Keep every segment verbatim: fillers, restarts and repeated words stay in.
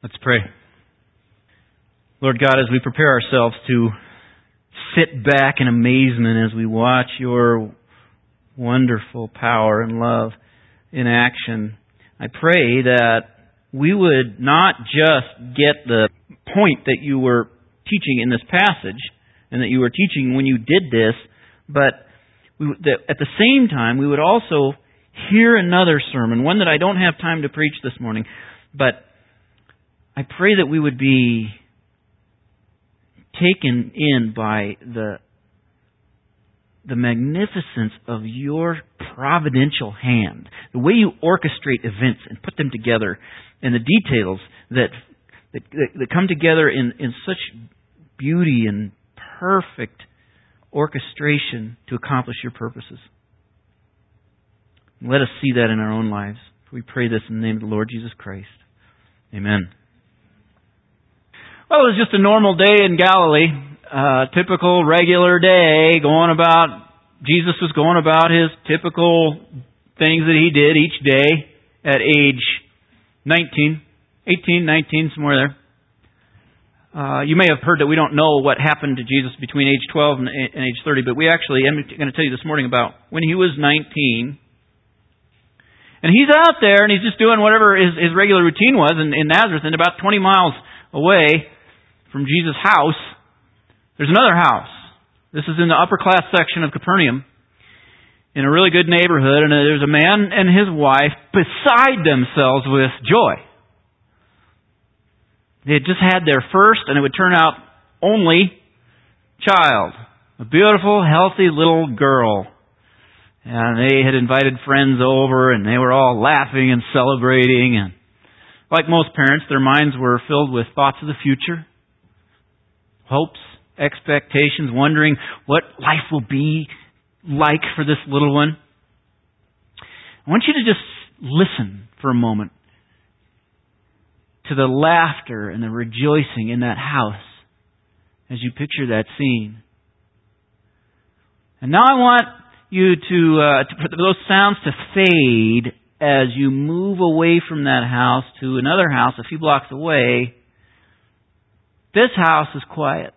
Let's pray. Lord God, as we prepare ourselves to sit back in amazement as we watch your wonderful power and love in action, I pray that we would not just get the point that you were teaching in this passage and that you were teaching when you did this, but we, that at the same time we would also hear another sermon, one that I don't have time to preach this morning, but I pray that we would be taken in by the the magnificence of your providential hand, the way you orchestrate events and put them together, and the details that that, that come together in, in such beauty and perfect orchestration to accomplish your purposes. Let us see that in our own lives. We pray this in the name of the Lord Jesus Christ. Amen. Well, it was just a normal day in Galilee, a typical, regular day, going about, Jesus was going about his typical things that he did each day at age nineteen, eighteen, nineteen, somewhere there. Uh, you may have heard that we don't know what happened to Jesus between age twelve and, and age thirty, but we actually, I'm going to tell you this morning about when he was nineteen. And he's out there and he's just doing whatever his, his regular routine was in, in Nazareth, and about twenty miles away from Jesus' house, there's another house. This is in the upper class section of Capernaum, in a really good neighborhood, and there's a man and his wife beside themselves with joy. They had just had their first, and it would turn out, only child. A beautiful, healthy little girl. And they had invited friends over, and they were all laughing and celebrating. And like most parents, their minds were filled with thoughts of the future, hopes, expectations, wondering what life will be like for this little one. I want you to just listen for a moment to the laughter and the rejoicing in that house as you picture that scene. And now I want you to, uh, to for those sounds to fade as you move away from that house to another house a few blocks away. This house is quiet.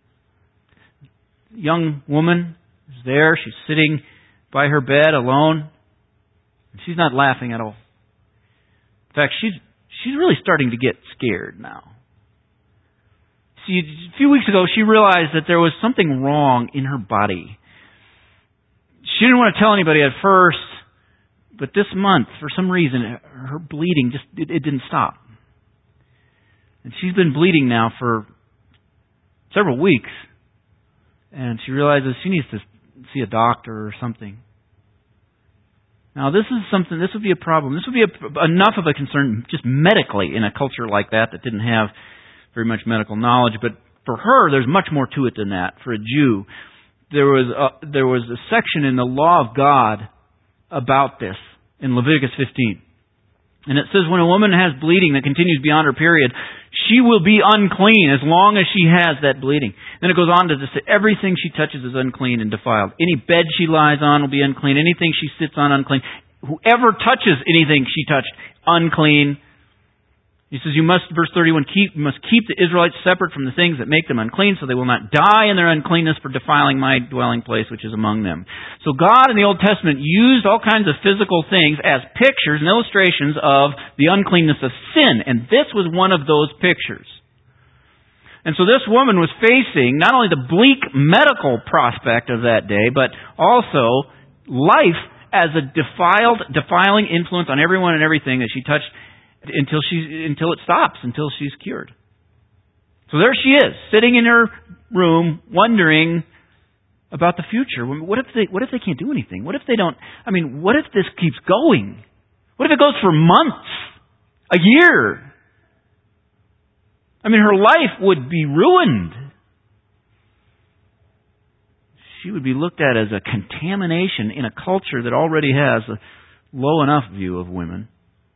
Young woman is there. She's sitting by her bed alone. She's not laughing at all. In fact, she's she's really starting to get scared now. See, a few weeks ago, she realized that there was something wrong in her body. She didn't want to tell anybody at first, but this month, for some reason, her bleeding just it, it didn't stop. And she's been bleeding now for several weeks. And she realizes she needs to see a doctor or something. Now, this is something, this would be a problem. This would be a, enough of a concern just medically in a culture like that that didn't have very much medical knowledge. But for her, there's much more to it than that. For a Jew, there was a, there was a section in the law of God about this in Leviticus fifteen. And it says when a woman has bleeding that continues beyond her period, she will be unclean as long as she has that bleeding. Then it goes on to say everything she touches is unclean and defiled. Any bed she lies on will be unclean. Anything she sits on, unclean. Whoever touches anything she touched, unclean. He says, you must, verse thirty-one, keep, you must keep the Israelites separate from the things that make them unclean, so they will not die in their uncleanness for defiling my dwelling place, which is among them. So God in the Old Testament used all kinds of physical things as pictures and illustrations of the uncleanness of sin, and this was one of those pictures. And so this woman was facing not only the bleak medical prospect of that day, but also life as a defiled, defiling influence on everyone and everything that she touched, until she until it stops, until she's cured. So there she is, sitting in her room, wondering about the future. What if they what if they can't do anything? What if they don't? I mean, what if this keeps going? What if it goes for months, a year? I mean, her life would be ruined. She would be looked at as a contamination in a culture that already has a low enough view of women.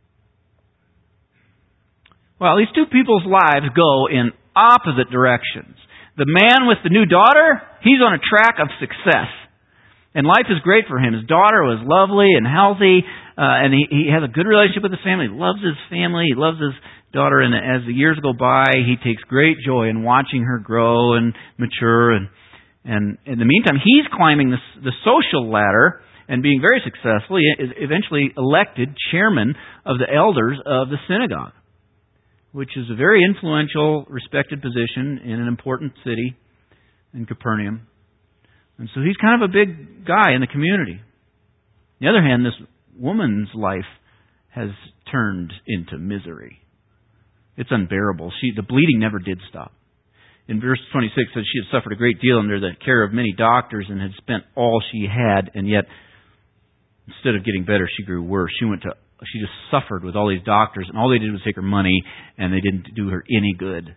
Well, these two people's lives go in opposite directions. The man with the new daughter, he's on a track of success. And life is great for him. His daughter was lovely and healthy, uh, and he, he has a good relationship with his family. He loves his family. He loves his daughter, and as the years go by, he takes great joy in watching her grow and mature. And, and in the meantime, he's climbing the, the social ladder and being very successful. He is eventually elected chairman of the elders of the synagogue, which is a very influential, respected position in an important city in Capernaum. And so he's kind of a big guy in the community. On the other hand, this woman's life has turned into misery. It's unbearable. She, the bleeding never did stop. In verse twenty-six, it says she had suffered a great deal under the care of many doctors and had spent all she had, and yet instead of getting better, she grew worse. She went to she just suffered with all these doctors, and all they did was take her money, and they didn't do her any good.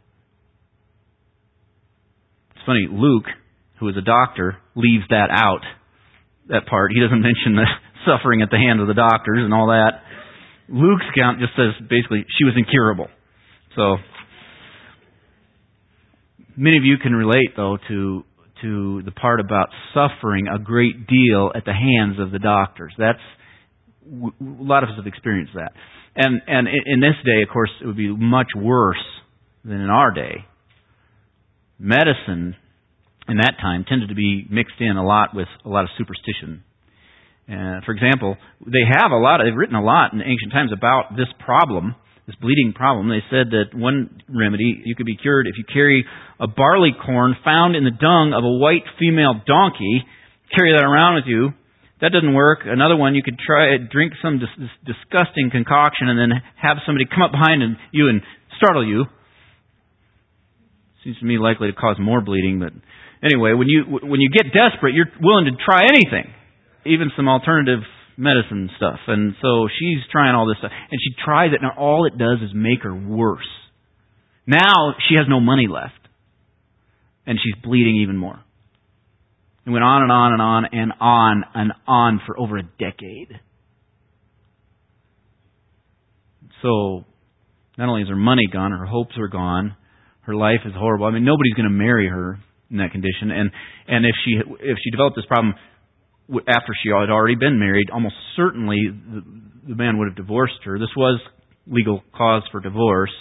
It's funny, Luke, who is a doctor, leaves that out, that part. He doesn't mention the suffering at the hands of the doctors and all that. Luke's account just says basically she was incurable. So many of you can relate, though, to to the part about suffering a great deal at the hands of the doctors. That's a lot of us have experienced that. And and in this day, of course, it would be much worse than in our day. Medicine in that time tended to be mixed in a lot with a lot of superstition. Uh, for example, they have a lot. They've written a lot in ancient times about this problem, this bleeding problem. They said that one remedy, you could be cured if you carry a barley corn found in the dung of a white female donkey, carry that around with you. That doesn't work. Another one, you could try drink some dis- disgusting concoction and then have somebody come up behind you and startle you. Seems to me likely to cause more bleeding, but anyway, when you when you get desperate, you're willing to try anything, even some alternative medicine stuff. And so she's trying all this stuff, and she tries it, and all it does is make her worse. Now she has no money left, and she's bleeding even more. It went on and on and on and on and on for over a decade. So not only is her money gone, her hopes are gone, her life is horrible. I mean, nobody's going to marry her in that condition. And and if she if she developed this problem after she had already been married, almost certainly the, the man would have divorced her. This was legal cause for divorce.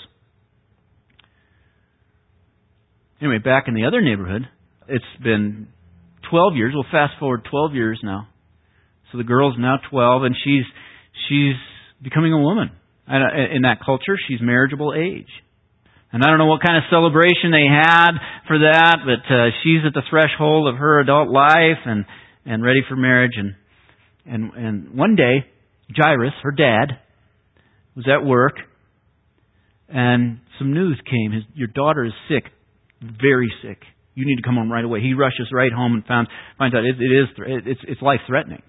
Anyway, back in the other neighborhood, it's been twelve years. We'll fast forward twelve years now. So the girl's now twelve, and she's she's becoming a woman. And in that culture, she's marriageable age. And I don't know what kind of celebration they had for that, but uh, she's at the threshold of her adult life and, and ready for marriage. And, and and one day, Jairus, her dad, was at work, and some news came. His, your daughter is sick, very sick. You need to come home right away. He rushes right home and found, finds out it, it is it's, it's life-threatening.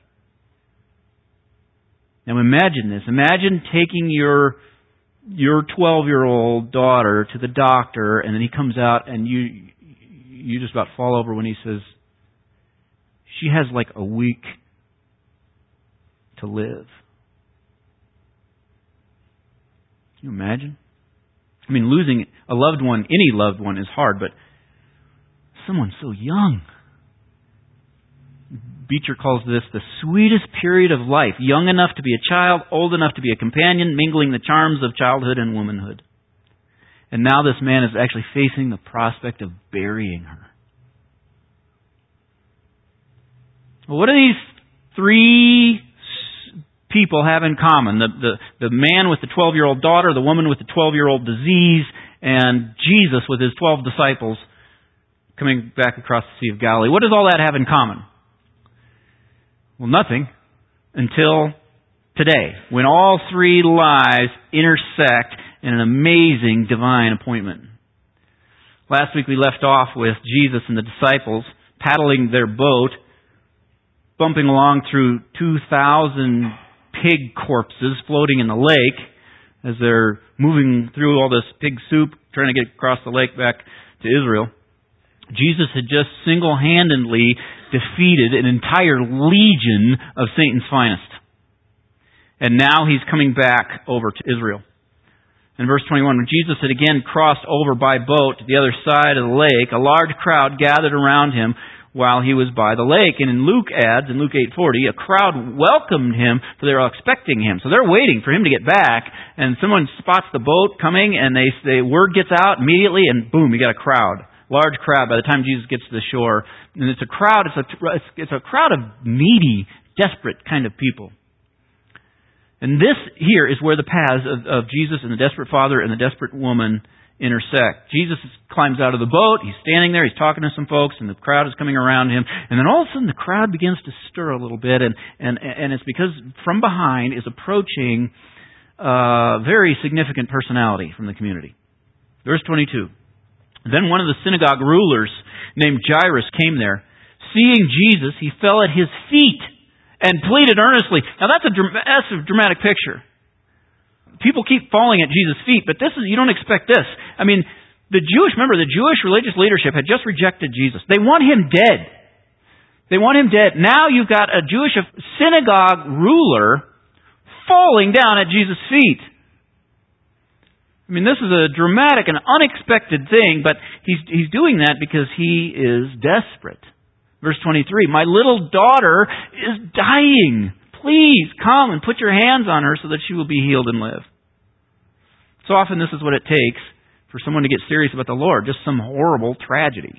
Now imagine this. Imagine taking your your twelve-year-old daughter to the doctor, and then he comes out, and you you just about fall over when he says, she has like a week to live. Can you imagine? I mean, losing a loved one, any loved one, is hard, but someone so young. Beecher calls this the sweetest period of life, young enough to be a child, old enough to be a companion, mingling the charms of childhood and womanhood. And now this man is actually facing the prospect of burying her. Well, what do these three people have in common? The, the, the man with the twelve-year-old daughter, the woman with the twelve-year-old disease, and Jesus with his twelve disciples coming back across the Sea of Galilee. What does all that have in common? Well, nothing until today, when all three lives intersect in an amazing divine appointment. Last week we left off with Jesus and the disciples paddling their boat, bumping along through two thousand pig corpses floating in the lake as they're moving through all this pig soup, trying to get across the lake back to Israel. Jesus had just single-handedly defeated an entire legion of Satan's finest. And now he's coming back over to Israel. In verse twenty-one, when Jesus had again crossed over by boat to the other side of the lake, a large crowd gathered around him while he was by the lake. And in Luke adds, in Luke eight forty, a crowd welcomed him, for they were expecting him. So they're waiting for him to get back, and someone spots the boat coming, and they say, word gets out immediately, and boom, you got a crowd. Large crowd by the time Jesus gets to the shore. And it's a crowd, it's a, it's a crowd of needy, desperate kind of people. And this here is where the paths of, of Jesus and the desperate father and the desperate woman intersect. Jesus climbs out of the boat, he's standing there, he's talking to some folks, and the crowd is coming around him. And then all of a sudden the crowd begins to stir a little bit, and, and, and it's because from behind is approaching a very significant personality from the community. Verse twenty-two. Then one of the synagogue rulers named Jairus came there. Seeing Jesus, he fell at his feet and pleaded earnestly. Now that's a, that's a dramatic picture. People keep falling at Jesus' feet, but this is, you don't expect this. I mean, the Jewish, remember, the Jewish religious leadership had just rejected Jesus. They want him dead. They want him dead. Now you've got a Jewish synagogue ruler falling down at Jesus' feet. I mean, this is a dramatic and unexpected thing, but he's he's doing that because he is desperate. Verse twenty-three, my little daughter is dying. Please come and put your hands on her so that she will be healed and live. So often this is what it takes for someone to get serious about the Lord, just some horrible tragedy.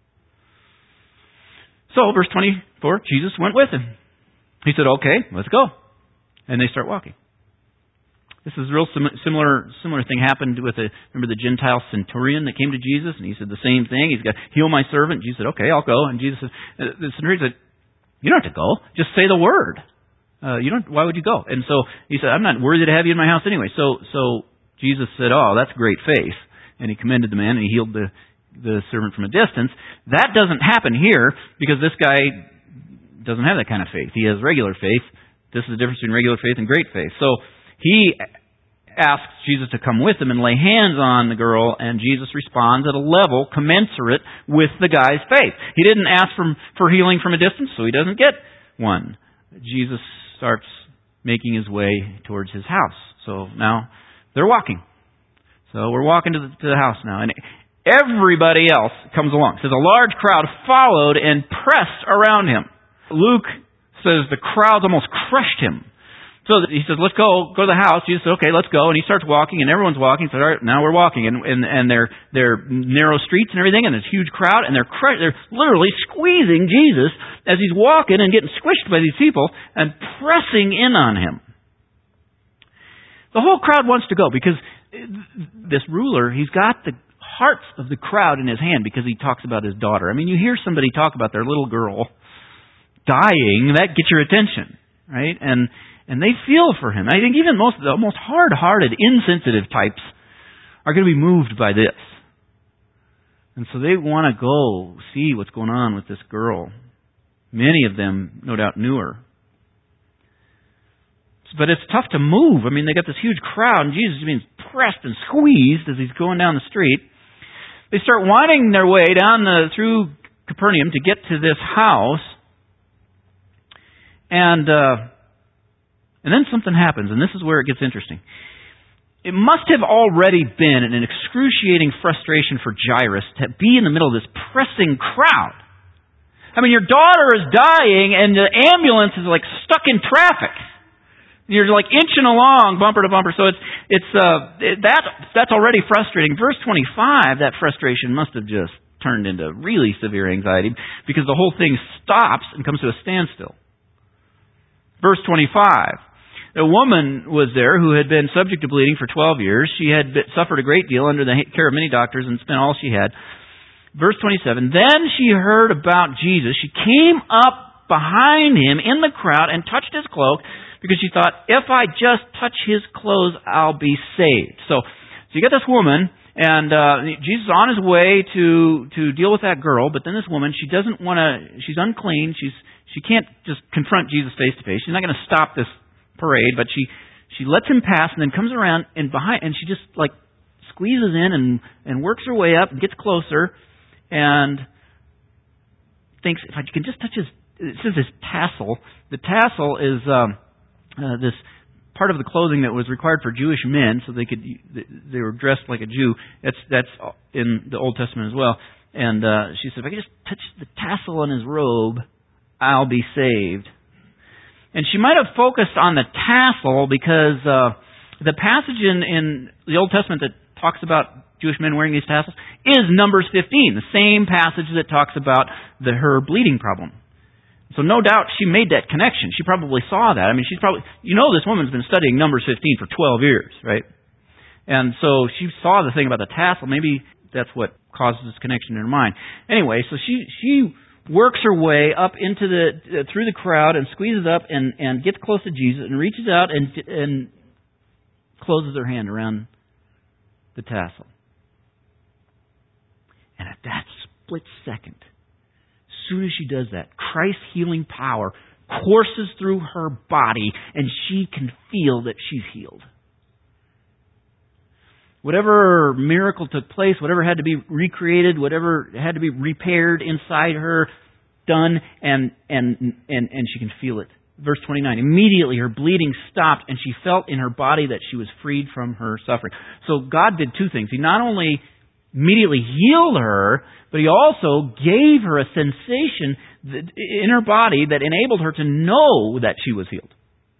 So, verse twenty-four, Jesus went with him. He said, okay, let's go. And they start walking. This is a real sim- similar similar thing happened with a, remember the Gentile centurion that came to Jesus, and he said the same thing. He's got, heal my servant. Jesus said, okay, I'll go. And Jesus said, the centurion said, you don't have to go. Just say the word. Uh, you don't. Why would you go? And so he said, I'm not worthy to have you in my house anyway. So so Jesus said, oh, that's great faith. And he commended the man, and he healed the, the servant from a distance. That doesn't happen here because this guy doesn't have that kind of faith. He has regular faith. This is the difference between regular faith and great faith. So he asks Jesus to come with him and lay hands on the girl, and Jesus responds at a level commensurate with the guy's faith. He didn't ask for, for healing from a distance, so he doesn't get one. Jesus starts making his way towards his house. So now they're walking. So we're walking to the, to the house now, and everybody else comes along. So the large crowd followed and pressed around him. Luke says the crowds almost crushed him. So he says, let's go, go to the house. Jesus said, okay, let's go. And he starts walking, and everyone's walking. So, all right, now we're walking. And, and, and they're, they're narrow streets and everything, and there's huge crowd, and they're, cr- they're literally squeezing Jesus as he's walking and getting squished by these people and pressing in on him. The whole crowd wants to go because this ruler, he's got the hearts of the crowd in his hand because he talks about his daughter. I mean, you hear somebody talk about their little girl dying, that gets your attention, right? And And they feel for him. I think even most of the most hard-hearted, insensitive types are going to be moved by this. And so they want to go see what's going on with this girl. Many of them, no doubt, knew her. But it's tough to move. I mean, they got this huge crowd, and Jesus is being pressed and squeezed as he's going down the street. They start winding their way down the, through Capernaum to get to this house. And... Uh, And then something happens, and this is where it gets interesting. It must have already been an excruciating frustration for Jairus to be in the middle of this pressing crowd. I mean, your daughter is dying, and the ambulance is like stuck in traffic. You're like inching along, bumper to bumper. So it's it's uh it, that that's already frustrating. Verse twenty-five, that frustration must have just turned into really severe anxiety because the whole thing stops and comes to a standstill. Verse twenty-five. A woman was there who had been subject to bleeding for twelve years. She had suffered a great deal under the care of many doctors and spent all she had. Verse twenty-seven. Then she heard about Jesus. She came up behind him in the crowd and touched his cloak because she thought, if I just touch his clothes, I'll be saved. So, so you got this woman, and uh, Jesus is on his way to to deal with that girl. But then this woman, she doesn't want to. She's unclean. She's she can't just confront Jesus face to face. She's not going to stop this parade, but she she lets him pass and then comes around and behind, and she just like squeezes in and and works her way up and gets closer and thinks, if I can just touch his, it says his tassel. The tassel is um, uh, this part of the clothing that was required for Jewish men, so they could they were dressed like a Jew. That's that's in the Old Testament as well. And uh, she said, if I could just touch the tassel on his robe, I'll be saved. And she might have focused on the tassel because uh, the passage in, in the Old Testament that talks about Jewish men wearing these tassels is Numbers fifteen, the same passage that talks about the, her bleeding problem. So no doubt she made that connection. She probably saw that. I mean, she's probably, you know, this woman's been studying Numbers fifteen for twelve years, right? And so she saw the thing about the tassel. Maybe that's what causes this connection in her mind. Anyway, so she she works her way up into the uh, through the crowd and squeezes up and, and gets close to Jesus and reaches out and and closes her hand around the tassel. And at that split second, as soon as she does that, Christ's healing power courses through her body and she can feel that she's healed. Whatever miracle took place, whatever had to be recreated, whatever had to be repaired inside her, done, and and and, and she can feel it. Verse twenty-nine, immediately her bleeding stopped and she felt in her body that she was freed from her suffering. So God did two things. He not only immediately healed her, but He also gave her a sensation in her body that enabled her to know that she was healed.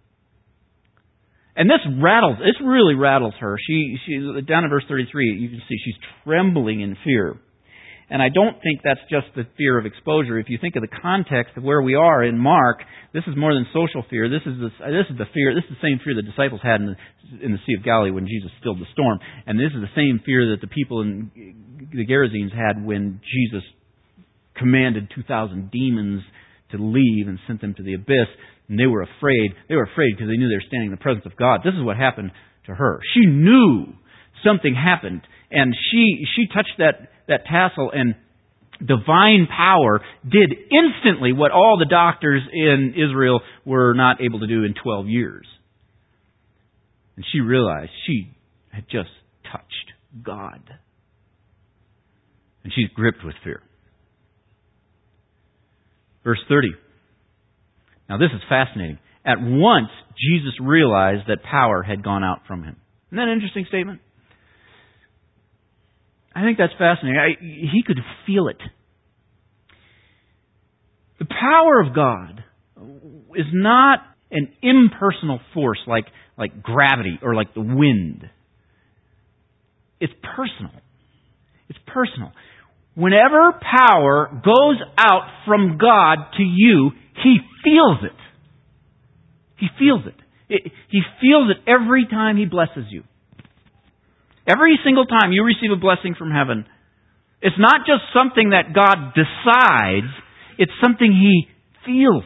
And this rattles, this really rattles her. She, she, down in verse thirty-three, you can see she's trembling in fear. And I don't think that's just the fear of exposure. If you think of the context of where we are in Mark, this is more than social fear. This is the, this is the fear, this is the same fear the disciples had in the, in the Sea of Galilee when Jesus stilled the storm. And this is the same fear that the people in the Gerasenes had when Jesus commanded two thousand demons to leave and sent them to the abyss. And they were afraid. They were afraid because they knew they were standing in the presence of God. This is what happened to her. She knew something happened. And she she touched that, that tassel, and divine power did instantly what all the doctors in Israel were not able to do in twelve years. And she realized she had just touched God. And she's gripped with fear. Verse thirty. Now this is fascinating. At once, Jesus realized that power had gone out from Him. Isn't that an interesting statement? I think that's fascinating. I, he could feel it. The power of God is not an impersonal force like, like gravity or like the wind. It's personal. It's personal. Whenever power goes out from God to you, He feels it. He feels it. it. He feels it every time He blesses you. Every single time you receive a blessing from heaven, it's not just something that God decides, it's something He feels.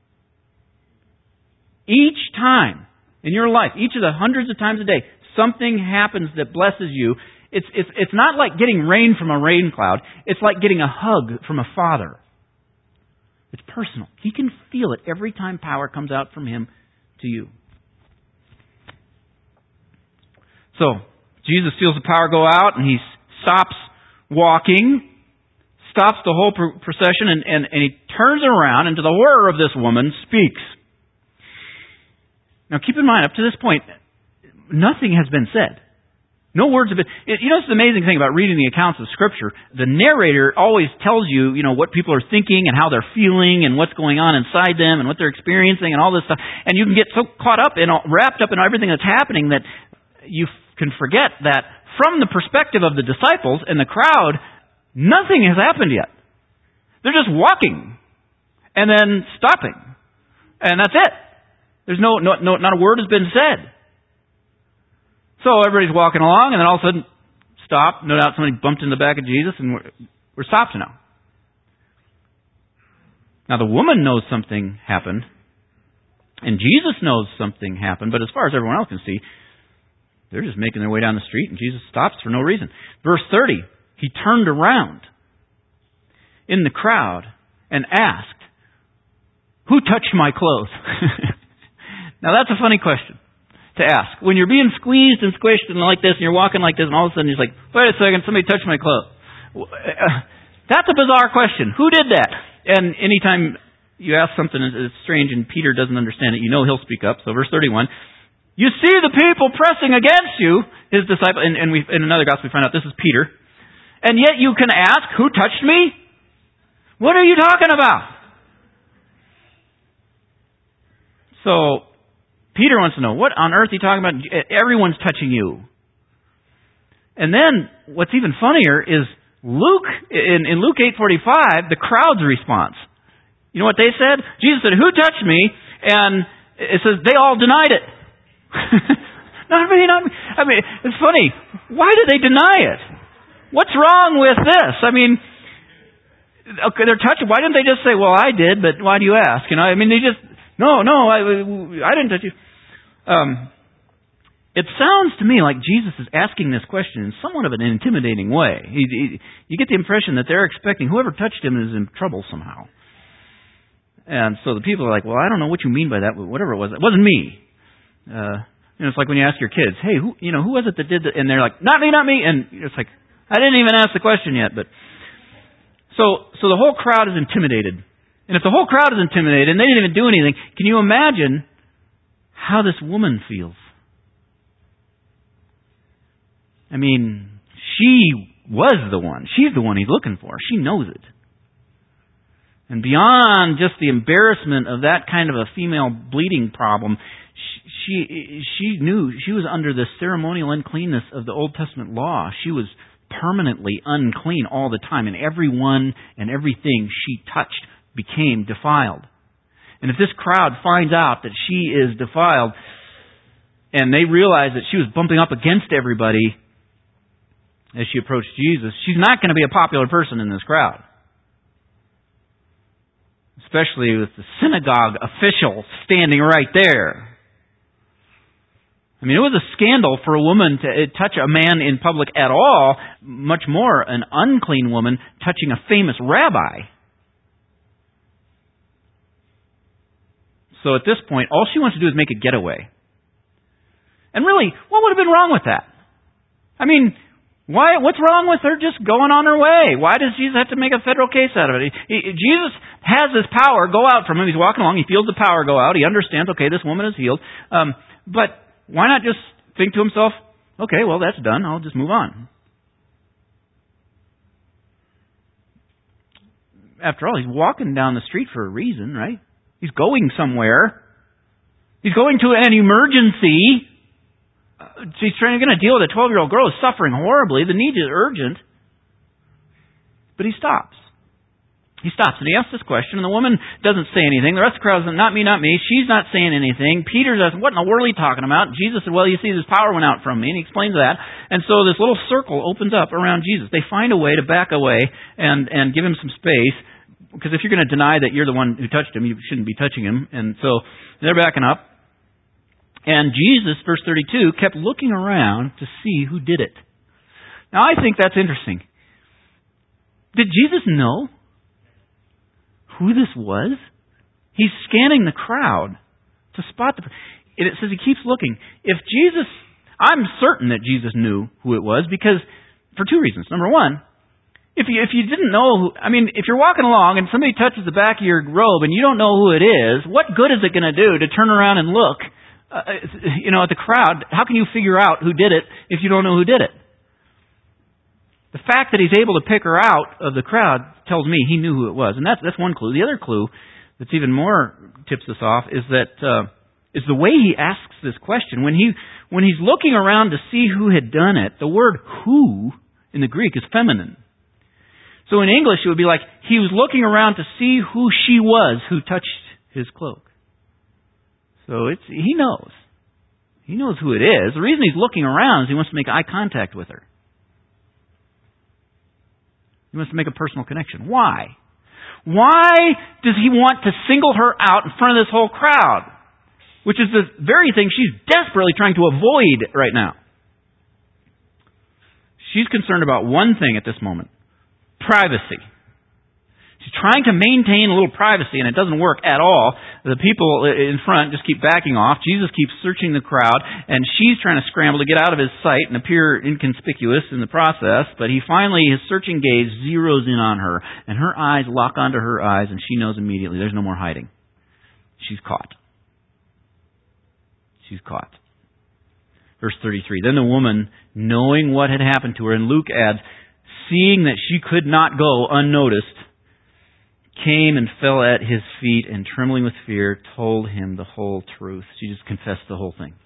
Each time in your life, each of the hundreds of times a day, something happens that blesses you. It's, it's, it's not like getting rain from a rain cloud. It's like getting a hug from a father. It's personal. He can feel it every time power comes out from Him to you. So, Jesus feels the power go out and He stops walking, stops the whole procession, and, and, and He turns around and to the horror of this woman speaks. Now keep in mind, up to this point, nothing has been said. No words have been... You know, it's the amazing thing about reading the accounts of Scripture. The narrator always tells you, you know, what people are thinking and how they're feeling and what's going on inside them and what they're experiencing and all this stuff. And you can get so caught up and wrapped up in everything that's happening that you can forget that from the perspective of the disciples and the crowd, nothing has happened yet. They're just walking and then stopping. And that's it. There's no, no, no not a word has been said. So everybody's walking along, and then all of a sudden, stop. No doubt somebody bumped in the back of Jesus, and we're, we're stopped now. Now the woman knows something happened, and Jesus knows something happened, but as far as everyone else can see, they're just making their way down the street, and Jesus stops for no reason. Verse thirty, He turned around in the crowd and asked, "Who touched my clothes?" Now that's a funny question to ask. When you're being squeezed and squished and like this, and you're walking like this, and all of a sudden you're like, wait a second, somebody touched my clothes. That's a bizarre question. Who did that? And anytime you ask something that's strange and Peter doesn't understand it, you know he'll speak up. So verse thirty-one, you see the people pressing against you, His disciple, and, and we, in another gospel we find out this is Peter. And yet you can ask, who touched me? What are you talking about? So, Peter wants to know, what on earth are you talking about? Everyone's touching you. And then, what's even funnier is Luke, in, in Luke eight forty-five, the crowd's response. You know what they said? Jesus said, who touched me? And it says, they all denied it. Not me, not me. I mean, it's funny. Why do they deny it? What's wrong with this? I mean, okay, they're touching. Why didn't they just say, well, I did, but why do you ask? You know, I mean, they just, no, no, I, I didn't touch you. Um, it sounds to me like Jesus is asking this question in somewhat of an intimidating way. He, he, you get the impression that they're expecting whoever touched him is in trouble somehow. And so the people are like, well, I don't know what you mean by that, but whatever it was, it wasn't me. Uh, you know, it's like when you ask your kids, hey, who, you know, who was it that did that? And they're like, not me, not me. And it's like, I didn't even ask the question yet. But so, so the whole crowd is intimidated. And if the whole crowd is intimidated and they didn't even do anything, can you imagine how this woman feels? I mean, she was the one. She's the one he's looking for. She knows it. And beyond just the embarrassment of that kind of a female bleeding problem, she she knew she was under the ceremonial uncleanness of the Old Testament law. She was permanently unclean all the time, and everyone and everything she touched became defiled. And if this crowd finds out that she is defiled, and they realize that she was bumping up against everybody as she approached Jesus, she's not going to be a popular person in this crowd. Especially with the synagogue official standing right there. I mean, it was a scandal for a woman to touch a man in public at all, much more an unclean woman touching a famous rabbi. So at this point, all she wants to do is make a getaway. And really, what would have been wrong with that? I mean, why? What's wrong with her just going on her way? Why does Jesus have to make a federal case out of it? He, he, Jesus has this power go out from him. He's walking along. He feels the power go out. He understands, okay, this woman is healed. Um, but why not just think to himself, okay, well, that's done. I'll just move on. After all, he's walking down the street for a reason, right? He's going somewhere. He's going to an emergency. Uh, she's trying going to deal with a twelve-year-old girl who's suffering horribly. The need is urgent. But he stops. He stops and he asks this question, and the woman doesn't say anything. The rest of the crowd says, not me, not me. She's not saying anything. Peter says, what in the world are you talking about? Jesus said, well, you see, this power went out from me. And he explains that. And so this little circle opens up around Jesus. They find a way to back away and, and give him some space. Because if you're going to deny that you're the one who touched him, you shouldn't be touching him. And so they're backing up. And Jesus, verse thirty-two, kept looking around to see who did it. Now, I think that's interesting. Did Jesus know who this was? He's scanning the crowd to spot the... And it says he keeps looking. If Jesus... I'm certain that Jesus knew who it was because... For two reasons. Number one, if you, if you didn't know who... I mean, if you're walking along and somebody touches the back of your robe and you don't know who it is, what good is it going to do to turn around and look uh, you know, at the crowd? How can you figure out who did it if you don't know who did it? The fact that he's able to pick her out of the crowd tells me he knew who it was. And that's that's one clue. The other clue that's even more tips us off is that uh, is the way he asks this question. When he when he's looking around to see who had done it, the word who in the Greek is feminine. So in English it would be like he was looking around to see who she was who touched his cloak. So it's he knows. He knows who it is. The reason he's looking around is he wants to make eye contact with her. He wants to make a personal connection. Why? Why does he want to single her out in front of this whole crowd? Which is the very thing she's desperately trying to avoid right now. She's concerned about one thing at this moment. Privacy. She's trying to maintain a little privacy, and it doesn't work at all. The people in front just keep backing off. Jesus keeps searching the crowd, and she's trying to scramble to get out of his sight and appear inconspicuous in the process. But he finally, his searching gaze zeroes in on her, and her eyes lock onto her eyes, and she knows immediately there's no more hiding. She's caught. She's caught. Verse thirty-three. Then the woman, knowing what had happened to her, and Luke adds, seeing that she could not go unnoticed, came and fell at his feet and, trembling with fear, told him the whole truth. She just confessed the whole thing.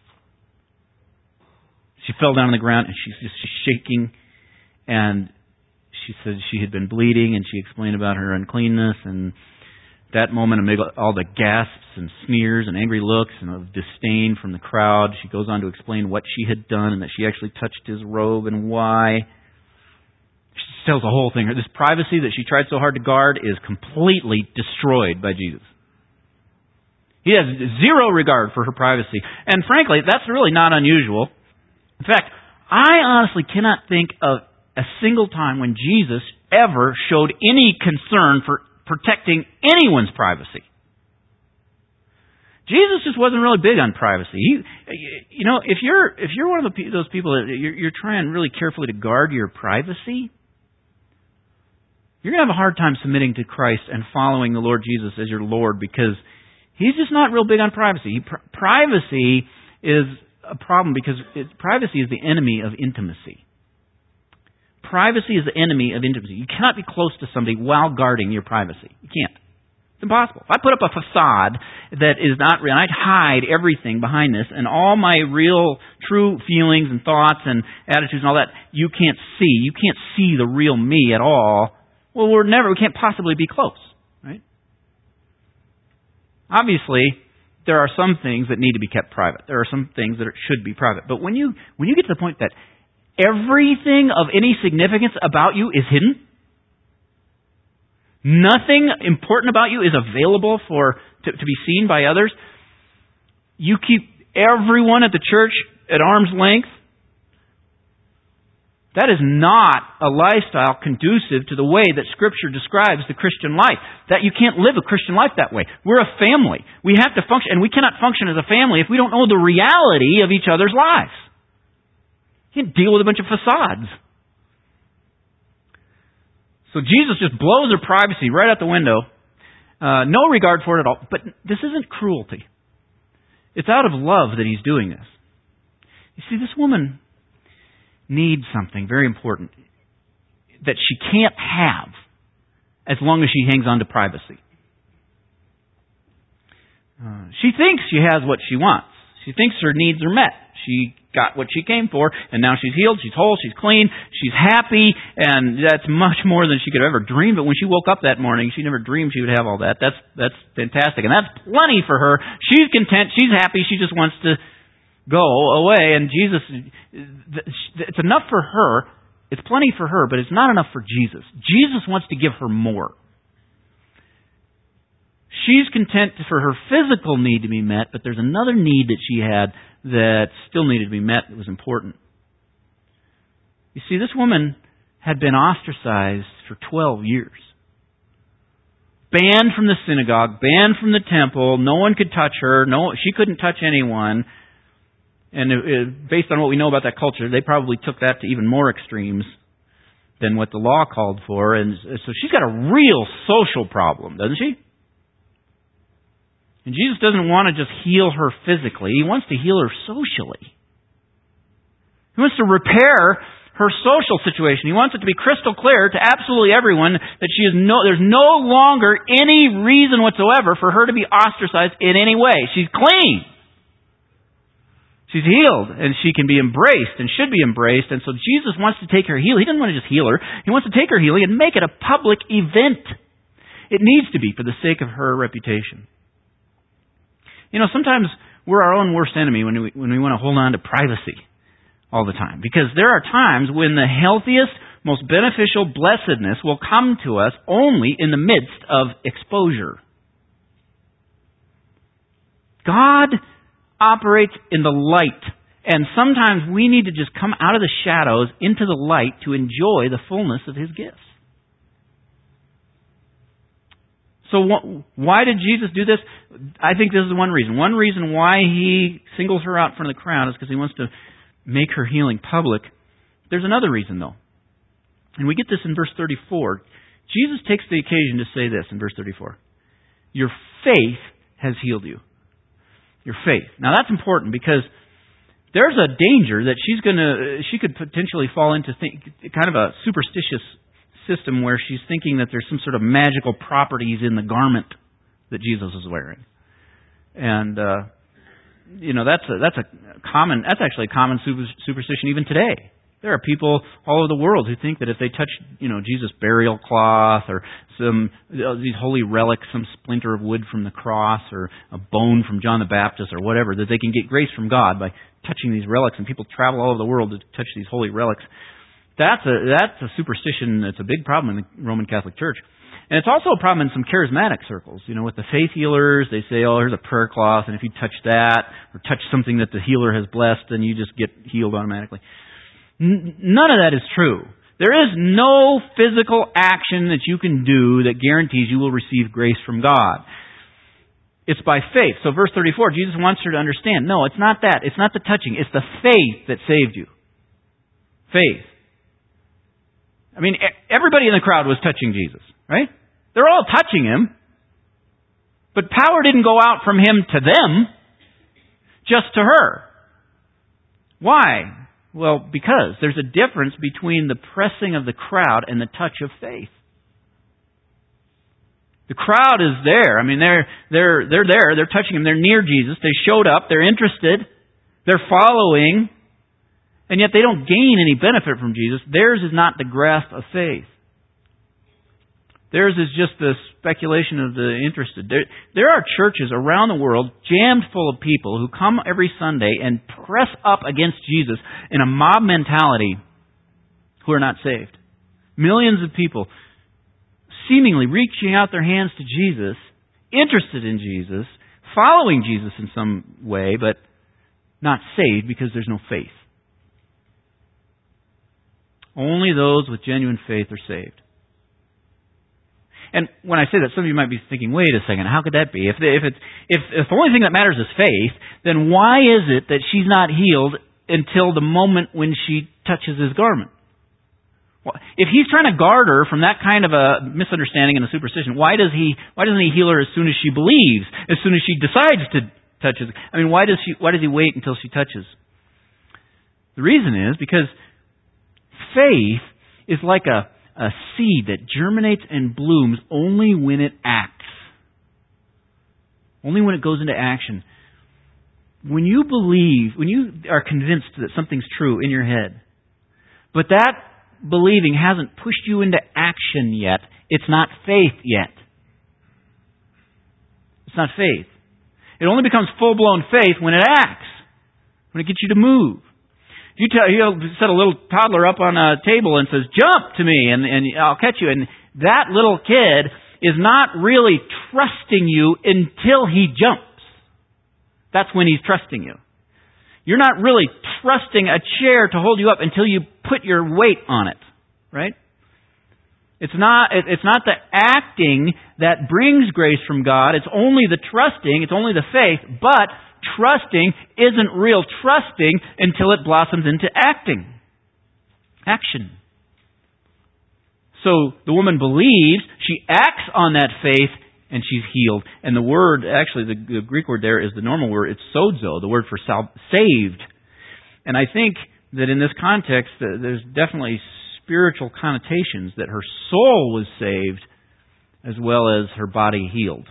She fell down on the ground and she's just shaking, and she said she had been bleeding, and she explained about her uncleanness, and that moment, amid all the gasps and sneers and angry looks and of disdain from the crowd, she goes on to explain what she had done and that she actually touched his robe and why. She tells the whole thing. This privacy that she tried so hard to guard is completely destroyed by Jesus. He has zero regard for her privacy. And frankly, that's really not unusual. In fact, I honestly cannot think of a single time when Jesus ever showed any concern for protecting anyone's privacy. Jesus just wasn't really big on privacy. He, you know, if you're if you're one of the, those people that you're, you're trying really carefully to guard your privacy, you're going to have a hard time submitting to Christ and following the Lord Jesus as your Lord, because He's just not real big on privacy. He, pr- privacy is a problem because it, privacy is the enemy of intimacy. Privacy is the enemy of intimacy. You cannot be close to somebody while guarding your privacy. You can't. It's impossible. If I put up a facade that is not real, and I'd hide everything behind this, and all my real, true feelings and thoughts and attitudes and all that, you can't see. You can't see the real me at all. Well, we're never, we can't possibly be close, right? Obviously, there are some things that need to be kept private. There are some things that should be private. But when you when you get to the point that everything of any significance about you is hidden, nothing important about you is available for to, to be seen by others, you keep everyone at the church at arm's length, that is not a lifestyle conducive to the way that Scripture describes the Christian life. That you can't live a Christian life that way. We're a family. We have to function, and we cannot function as a family if we don't know the reality of each other's lives. You can't deal with a bunch of facades. So Jesus just blows her privacy right out the window. Uh, no regard for it at all. But this isn't cruelty. It's out of love that He's doing this. You see, this woman needs something very important that she can't have as long as she hangs on to privacy. Uh, she thinks she has what she wants. She thinks her needs are met. She got what she came for, and now she's healed, she's whole, she's clean, she's happy, and that's much more than she could have ever dreamed. But when she woke up that morning, she never dreamed she would have all that. That's that's fantastic, and that's plenty for her. She's content, she's happy, she just wants to go away, and Jesus, it's enough for her, it's plenty for her, but it's not enough for Jesus. Jesus wants to give her more. She's content for her physical need to be met, but there's another need that she had that still needed to be met that was important. You see, this woman had been ostracized for twelve years. Banned from the synagogue, banned from the temple, no one could touch her, no, she couldn't touch anyone. And it, it, based on what we know about that culture, they probably took that to even more extremes than what the law called for. And so she's got a real social problem, doesn't she? And Jesus doesn't want to just heal her physically. He wants to heal her socially. He wants to repair her social situation. He wants it to be crystal clear to absolutely everyone that she is no, there's no longer any reason whatsoever for her to be ostracized in any way. She's clean. She's healed, and she can be embraced and should be embraced. And so Jesus wants to take her healing. He doesn't want to just heal her. He wants to take her healing and make it a public event. It needs to be for the sake of her reputation. You know, sometimes we're our own worst enemy when we, when we want to hold on to privacy all the time. Because there are times when the healthiest, most beneficial blessedness will come to us only in the midst of exposure. God operates in the light. And sometimes we need to just come out of the shadows into the light to enjoy the fullness of His gifts. So why did Jesus do this? I think this is one reason. One reason why He singles her out in front of the crowd is because He wants to make her healing public. There's another reason, though. And we get this in verse thirty-four. Jesus takes the occasion to say this in verse thirty-four. Your faith has healed you. Your faith. Now that's important because there's a danger that she's going to, she could potentially fall into think, kind of a superstitious system where she's thinking that there's some sort of magical properties in the garment that Jesus is wearing. And, uh, you know, that's a, that's a common, that's actually a common super, superstition even today. There are people all over the world who think that if they touch, you know, Jesus' burial cloth or some these holy relics, some splinter of wood from the cross or a bone from John the Baptist or whatever, that they can get grace from God by touching these relics. And people travel all over the world to touch these holy relics. That's a that's a superstition that's a big problem in the Roman Catholic Church. And it's also a problem in some charismatic circles. You know, with the faith healers, they say, oh, here's a prayer cloth, and if you touch that or touch something that the healer has blessed, then you just get healed automatically. None of that is true. There is no physical action that you can do that guarantees you will receive grace from God. It's by faith. So verse thirty-four, Jesus wants her to understand, no, it's not that. It's not the touching. It's the faith that saved you. Faith. I mean, everybody in the crowd was touching Jesus, right? They're all touching Him. But power didn't go out from Him to them, just to her. Why? Well, because there's a difference between the pressing of the crowd and the touch of faith. The crowd is there. I mean, they're they're they're there. They're touching Him. They're near Jesus. They showed up. They're interested. They're following. And yet they don't gain any benefit from Jesus. Theirs is not the grasp of faith. Theirs is just the speculation of the interested. There, there are churches around the world jammed full of people who come every Sunday and press up against Jesus in a mob mentality who are not saved. Millions of people seemingly reaching out their hands to Jesus, interested in Jesus, following Jesus in some way, but not saved because there's no faith. Only those with genuine faith are saved. And when I say that, some of you might be thinking, wait a second, how could that be? If, if, it's, if, if the only thing that matters is faith, then why is it that she's not healed until the moment when she touches His garment? Well, if He's trying to guard her from that kind of a misunderstanding and a superstition, why does He? Why doesn't He heal her as soon as she believes, as soon as she decides to touch His? I mean, why does she? Why does He wait until she touches? The reason is because faith is like a A seed that germinates and blooms only when it acts. Only when it goes into action. When you believe, when you are convinced that something's true in your head, but that believing hasn't pushed you into action yet, it's not faith yet. It's not faith. It only becomes full-blown faith when it acts, when it gets you to move. You tell you set a little toddler up on a table and says, "Jump to me, and, and I'll catch you." And that little kid is not really trusting you until he jumps. That's when he's trusting you. You're not really trusting a chair to hold you up until you put your weight on it, right? It's not. It's not the acting that brings grace from God. It's only the trusting. It's only the faith, but trusting isn't real trusting until it blossoms into acting. Action. So the woman believes, she acts on that faith, and she's healed. And the word, actually the, the Greek word there is the normal word, it's sozo, the word for sal- saved. And I think that in this context, uh, there's definitely spiritual connotations, that her soul was saved as well as her body healed.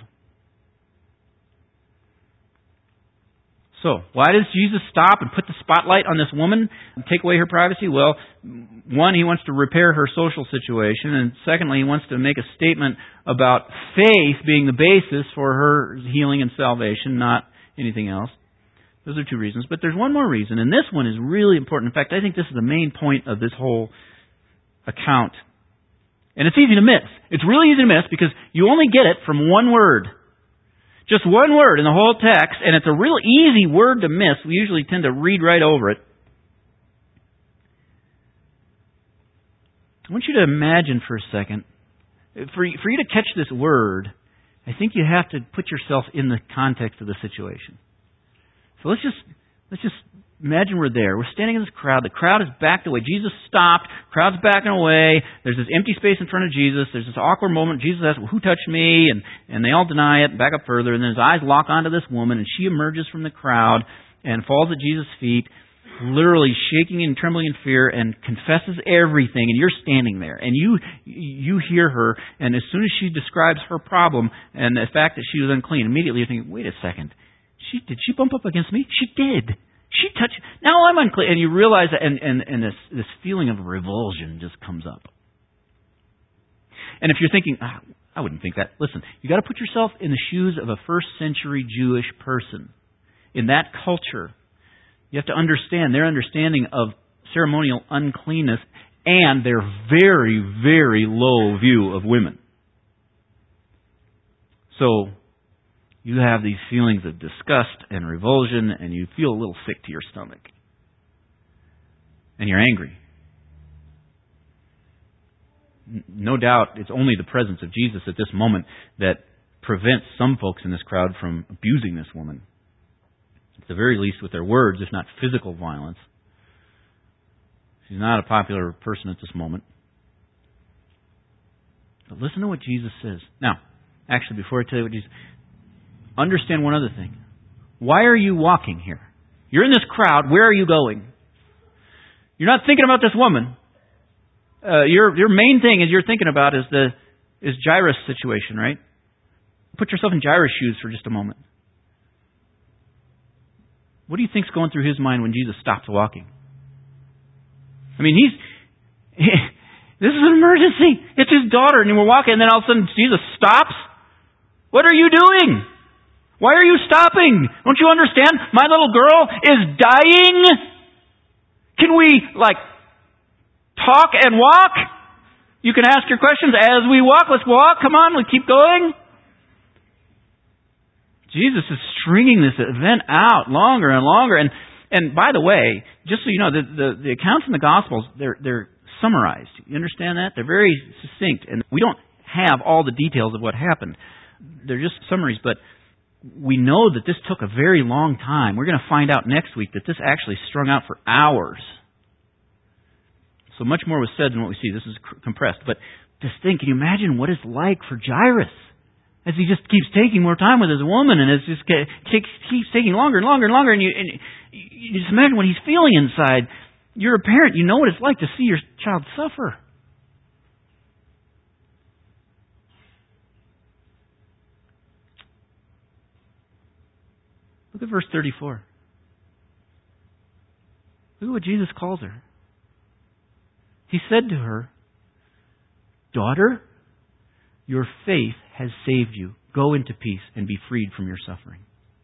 So, why does Jesus stop and put the spotlight on this woman and take away her privacy? Well, one, He wants to repair her social situation, and secondly, He wants to make a statement about faith being the basis for her healing and salvation, not anything else. Those are two reasons. But there's one more reason, and this one is really important. In fact, I think this is the main point of this whole account. And it's easy to miss. It's really easy to miss because you only get it from one word. Just one word in the whole text, and it's a real easy word to miss. We usually tend to read right over it. I want you to imagine for a second, for, for you to catch this word, I think you have to put yourself in the context of the situation. So let's just let's just imagine we're there. We're standing in this crowd. The crowd is backed away. Jesus stopped. Crowd's backing away. There's this empty space in front of Jesus. There's this awkward moment. Jesus asks, well, who touched me? And, and they all deny it, back up further. And then his eyes lock onto this woman, and she emerges from the crowd and falls at Jesus' feet. literally shaking and trembling in fear and confesses everything, and you're standing there, and you you hear her, and as soon as she describes her problem and the fact that she was unclean, immediately you're thinking, wait a second, she did she bump up against me? She did. She touched, now I'm unclean. And you realize that, and, and, and this, this feeling of revulsion just comes up. And if you're thinking, ah, I wouldn't think that, listen, you got to put yourself in the shoes of a first century Jewish person. In that culture, you have to understand their understanding of ceremonial uncleanness and their very, very low view of women. So, you have these feelings of disgust and revulsion, and you feel a little sick to your stomach. And you're angry. No doubt it's only the presence of Jesus at this moment that prevents some folks in this crowd from abusing this woman. At the very least with their words, if not physical violence. She's not a popular person at this moment. But listen to what Jesus says. Now, actually, before I tell you what Jesus... understand one other thing. Why are you walking here? You're in this crowd. Where are you going? You're not thinking about this woman. Uh, your your main thing is you're thinking about is the is Jairus' situation, right? Put yourself in Jairus' shoes for just a moment. What do you think's going through his mind when Jesus stops walking? I mean, he's he, this is an emergency. It's his daughter, and we're walking, and then all of a sudden Jesus stops. What are you doing? Why are you stopping? Don't you understand? My little girl is dying. Can we, like, talk and walk? You can ask your questions as we walk. Let's walk. Come on, let's keep going. Jesus is stringing this event out longer and longer. And and by the way, just so you know, the, the, the accounts in the Gospels, they're they're summarized. You understand that? They're very succinct. And we don't have all the details of what happened. They're just summaries, but we know that this took a very long time. We're going to find out next week that this actually strung out for hours. So much more was said than what we see. This is compressed. But just think, can you imagine what it's like for Jairus as he just keeps taking more time with his woman, and it just keeps taking longer and longer and longer, and you, and you just imagine what he's feeling inside. You're a parent. You know what it's like to see your child suffer. Look at verse thirty-four. Look at what Jesus calls her. He said to her, "Daughter, your faith has saved you. Go into peace and be freed from your suffering."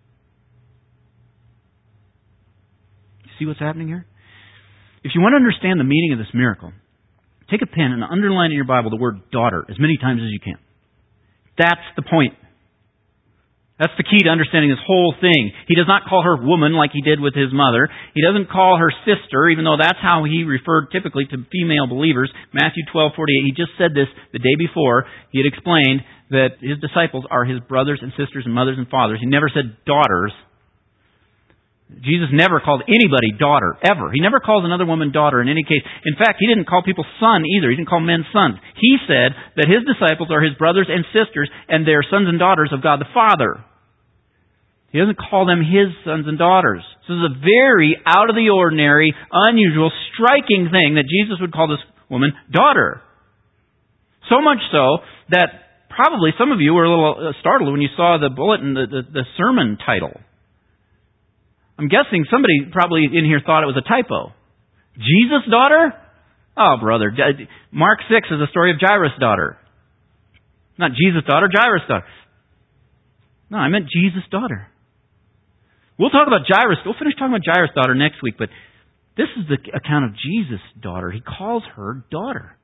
You see what's happening here? If you want to understand the meaning of this miracle, take a pen and underline in your Bible the word daughter as many times as you can. That's the point. That's the key to understanding this whole thing. He does not call her woman like he did with his mother. He doesn't call her sister, even though that's how he referred typically to female believers. Matthew twelve forty-eight, he just said this the day before. He had explained that his disciples are his brothers and sisters and mothers and fathers. He never said daughters. Jesus never called anybody daughter, ever. He never calls another woman daughter in any case. In fact, he didn't call people son either. He didn't call men sons. He said that his disciples are his brothers and sisters, and they're sons and daughters of God the Father. He doesn't call them his sons and daughters. This is a very out of the ordinary, unusual, striking thing that Jesus would call this woman daughter. So much so that probably some of you were a little startled when you saw the bulletin, the, the, the sermon title. I'm guessing somebody probably in here thought it was a typo. Jesus' daughter? Oh, brother. Mark six is the story of Jairus' daughter. Not Jesus' daughter, Jairus' daughter. No, I meant Jesus' daughter. We'll talk about Jairus. We'll finish talking about Jairus' daughter next week, but this is the account of Jesus' daughter. He calls her daughter.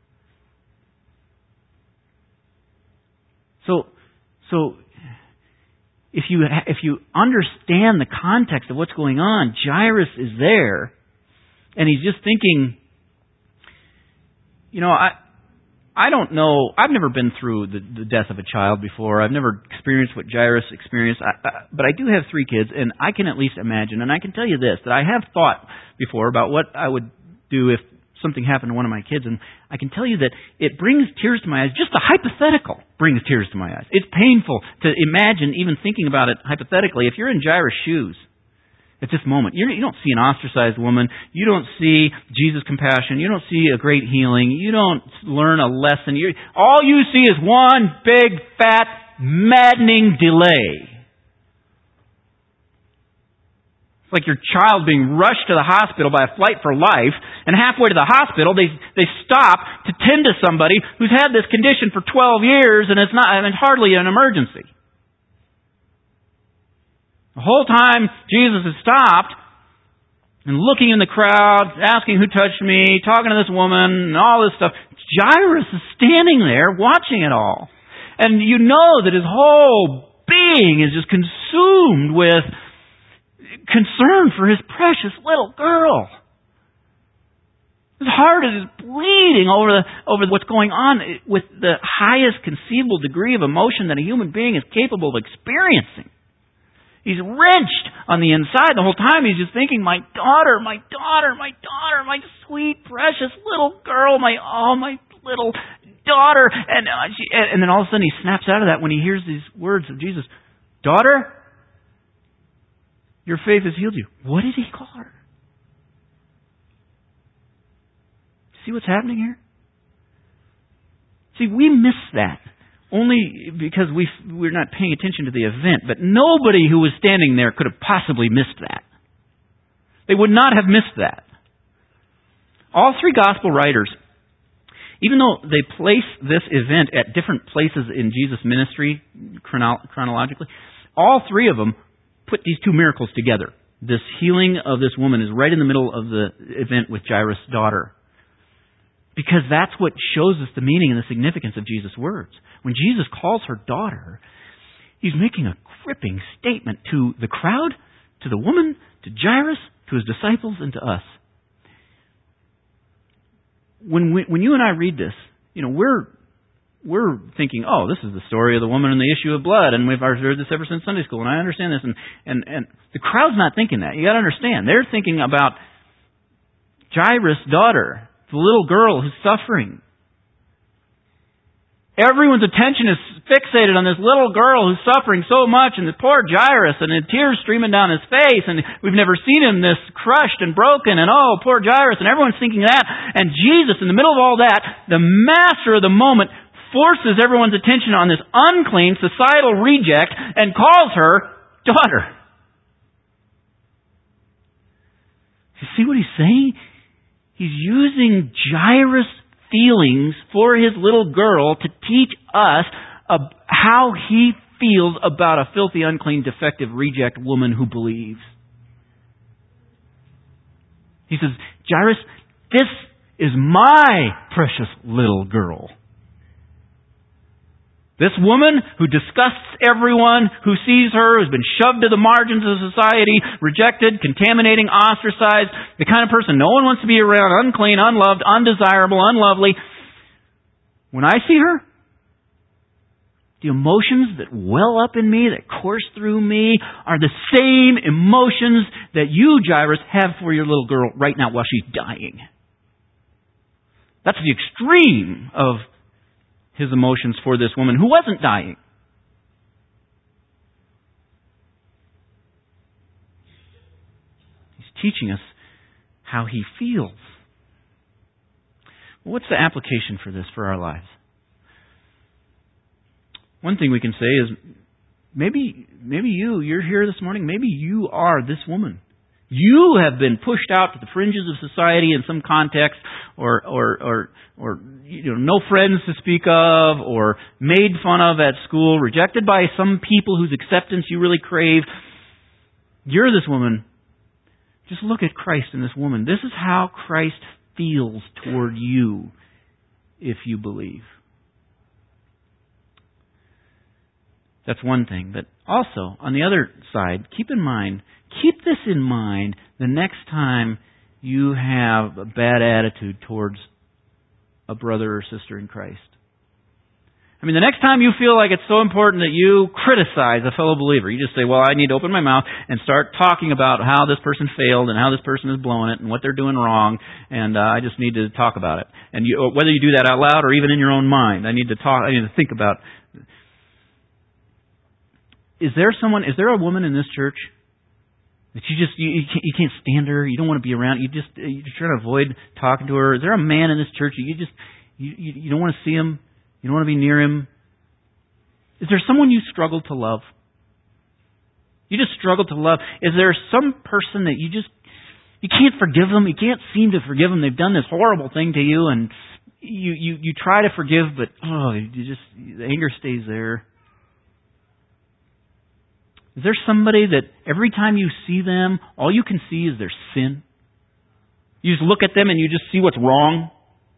So, so if you if you understand the context of what's going on, Jairus is there, and he's just thinking, you know, I. I don't know. I've never been through the, the death of a child before. I've never experienced what Jairus experienced. I, I, but I do have three kids, and I can at least imagine, and I can tell you this, that I have thought before about what I would do if something happened to one of my kids, and I can tell you that it brings tears to my eyes. Just the hypothetical brings tears to my eyes. It's painful to imagine even thinking about it hypothetically. If you're in Jairus' shoes, at this moment. You don't see an ostracized woman. You don't see Jesus' compassion. You don't see a great healing. You don't learn a lesson. You, all you see is one big, fat, maddening delay. It's like your child being rushed to the hospital by a flight for life, and halfway to the hospital, they they stop to tend to somebody who's had this condition for twelve years, and it's not, and it's hardly an emergency. The whole time Jesus has stopped and looking in the crowd, asking who touched me, talking to this woman, and all this stuff. Jairus is standing there watching it all. And you know that his whole being is just consumed with concern for his precious little girl. His heart is bleeding over the, over what's going on with the highest conceivable degree of emotion that a human being is capable of experiencing. He's wrenched on the inside the whole time. He's just thinking, my daughter, my daughter, my daughter, my sweet, precious little girl, my, oh, my little daughter. And, uh, she, and then all of a sudden he snaps out of that when he hears these words of Jesus. Daughter, your faith has healed you. What did he call her? See what's happening here? See, we miss that. Only because we, we're not paying attention to the event. But nobody who was standing there could have possibly missed that. They would not have missed that. All three gospel writers, even though they place this event at different places in Jesus' ministry chrono- chronologically, all three of them put these two miracles together. This healing of this woman is right in the middle of the event with Jairus' daughter. Because that's what shows us the meaning and the significance of Jesus' words. When Jesus calls her daughter, he's making a gripping statement to the crowd, to the woman, to Jairus, to his disciples, and to us. When we, when you and I read this, you know, we're we're thinking, oh, this is the story of the woman and the issue of blood, and we've heard this ever since Sunday school, and I understand this, and and, and the crowd's not thinking that. You got to understand, they're thinking about Jairus' daughter, the little girl who's suffering. Everyone's attention is fixated on this little girl who's suffering so much, and the poor Jairus, and the tears streaming down his face, and we've never seen him this crushed and broken, and oh, poor Jairus, and everyone's thinking that. And Jesus, in the middle of all that, the master of the moment, forces everyone's attention on this unclean societal reject and calls her daughter. You see what he's saying? He's using Jairus' feelings for his little girl to teach us uh, how he feels about a filthy, unclean, defective, reject woman who believes. He says, Jairus, this is my precious little girl. This woman who disgusts everyone who sees her, who's been shoved to the margins of society, rejected, contaminating, ostracized, the kind of person no one wants to be around, unclean, unloved, undesirable, unlovely. When I see her, the emotions that well up in me, that course through me, are the same emotions that you, Jairus, have for your little girl right now while she's dying. That's the extreme of his emotions for this woman who wasn't dying. He's teaching us how he feels. What's the application for this for our lives? One thing we can say is maybe maybe you, you're here this morning, maybe you are this woman. You have been pushed out to the fringes of society in some context, or or or or you know, no friends to speak of, or made fun of at school, rejected by some people whose acceptance you really crave. You're this woman. Just look at Christ in this woman. This is how Christ feels toward you if you believe. That's one thing. But also, on the other side, keep in mind, keep this in mind the next time you have a bad attitude towards a brother or sister in Christ. I mean, the next time you feel like it's so important that you criticize a fellow believer, you just say, well, I need to open my mouth and start talking about how this person failed and how this person is blowing it and what they're doing wrong, and uh, I just need to talk about it. And you, whether you do that out loud or even in your own mind, I need to talk. I need to think about. Is there someone? Is there a woman in this church That you just you, you, can't, you can't stand her. You don't want to be around. You just you're trying to avoid talking to her. Is there a man in this church that you just you, you you don't want to see him? You don't want to be near him? Is there someone you struggle to love? You just struggle to love. Is there some person that you just you can't forgive them? You can't seem to forgive them. They've done this horrible thing to you, and you you, you try to forgive, but oh, you just the anger stays there. Is there somebody that every time you see them, all you can see is their sin? You just look at them and you just see what's wrong?